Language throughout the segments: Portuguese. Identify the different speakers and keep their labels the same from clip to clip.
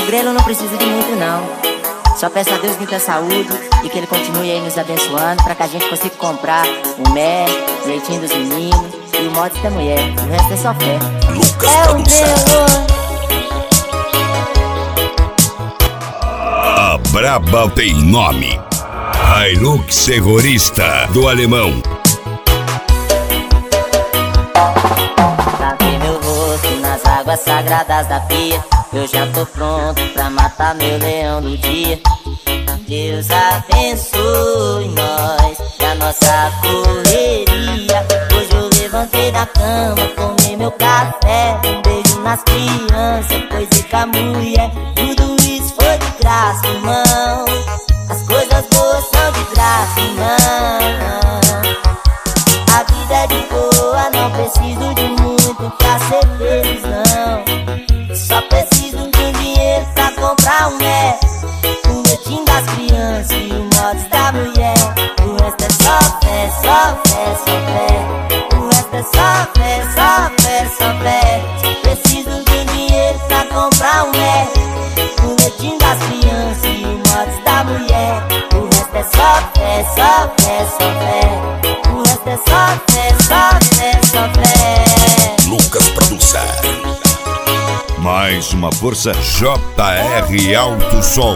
Speaker 1: O grelo não precisa de muito não. Só peço a Deus muita saúde e que Ele continue aí nos abençoando, pra que a gente consiga comprar o mel, o leitinho dos meninos e o mods da mulher. O resto é só fé. É o grelo.
Speaker 2: A braba tem nome. Hilux Terrorista do Alemão.
Speaker 1: Lavei meu rosto nas águas sagradas da pia. Eu já tô pronto pra matar meu leão do dia. Deus abençoe nós e a nossa correria. Hoje eu levantei da cama, tomei meu café, um beijo nas crianças, coisa com a mulher. Tudo isso foi de graça, irmão. As coisas boas são de graça, irmão. A vida é de boa, não preciso de muito pra ser feliz, não. Só preciso de um dinheiro pra comprar um mé, o leitinho das crianças e o mods da mulher. O resto é só fé, só fé, só fé. O resto é só fé, só fé, só fé. Só preciso de um dinheiro pra comprar um mé, o leitinho das crianças e o mods da mulher. O resto é só fé, só fé, só fé. O resto é só fé, só fé, só fé.
Speaker 2: Lucas Produção. Mais uma força JR Alto Som.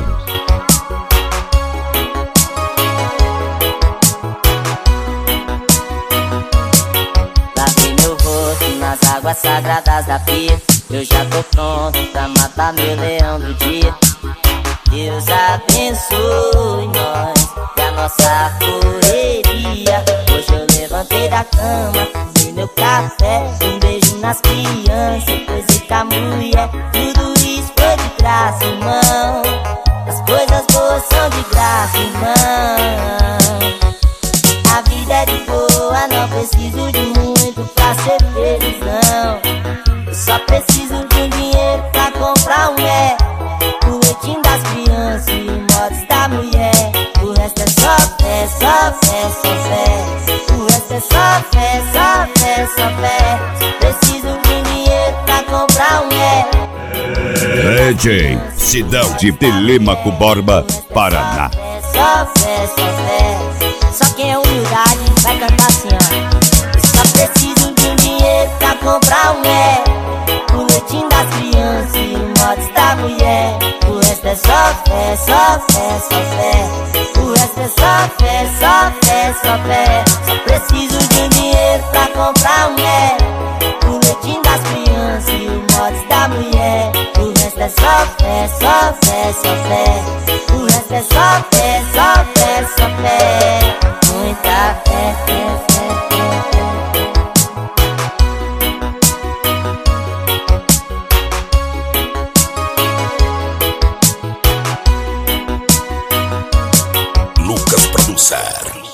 Speaker 1: Lavei meu rosto nas águas sagradas da pia. Eu já tô pronto pra matar meu leão do dia. Deus abençoe nós e a nossa correria. Hoje eu levantei da cama, tomei meu café, um beijo nas crianças, coisa com a mulher. Tudo isso foi de graça, irmão. As coisas boas são de graça, irmão. A vida é de boa, não preciso de muito pra ser feliz, não. Eu só preciso de um dinheiro pra comprar um mé, o leitinho das crianças e o mods da mulher. O resto é só fé, só fé, só fé. O resto é só fé, só fé, só fé. Só preciso de um dinheiro pra comprar um mé.
Speaker 2: DJ Sidão de Telêmaco Borba, Paraná.
Speaker 1: Só fé, só fé. Só quem é humildade vai cantar assim, ó. Eu só preciso de um dinheiro pra comprar um mé, o leitinho das crianças e o mods da mulher. O resto é só fé, só fé, só fé. O resto é só fé, só fé, só fé. Só preciso de um dinheiro pra comprar um mé, o leitinho das crianças e o mods da mulher. O resto é só fé, só fé, só fé. O resto é só fé, só fé, só fé. Muita fé, fé, fé, fé, fé.
Speaker 2: Lucas Produção.